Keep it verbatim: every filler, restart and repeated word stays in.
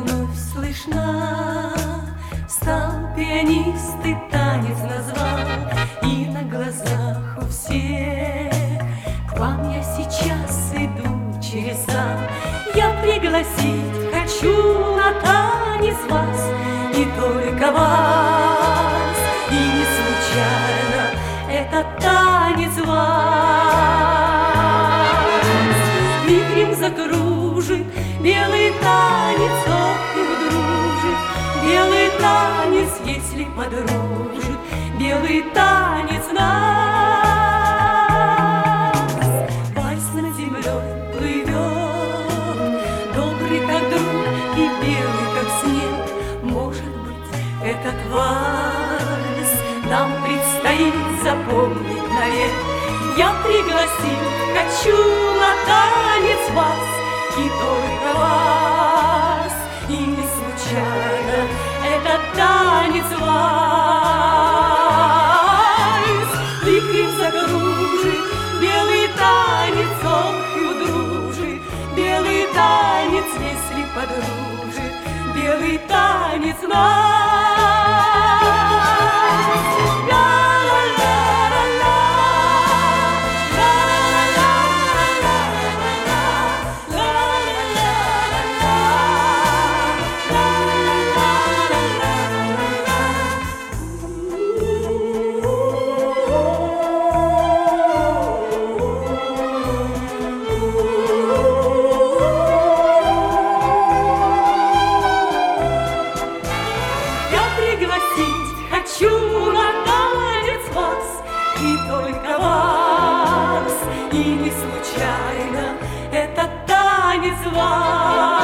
вновь слышна. Встал пианист и танец назвал, и на глазах у всех к вам я сейчас иду через зал. Я пригласить хочу на танец вас, и только вас, и не случайно этот танец вас. Вихрем закружит белый танец, ох, и удружит белый танец, если подружит белый танец нас. Вальс над землей плывет, добрый как друг и белый как снег. Может быть, этот вальс нам предстоит запомнить навек. Я пригласить хочу на танец вас, и только вас, и не случайно этот танец вальс. Вихрем закружит белый танец, ох, и удружит белый танец, если подружит белый танец нас. Пригласить хочу на танец вас, и только вас, и не случайно этот танец вас.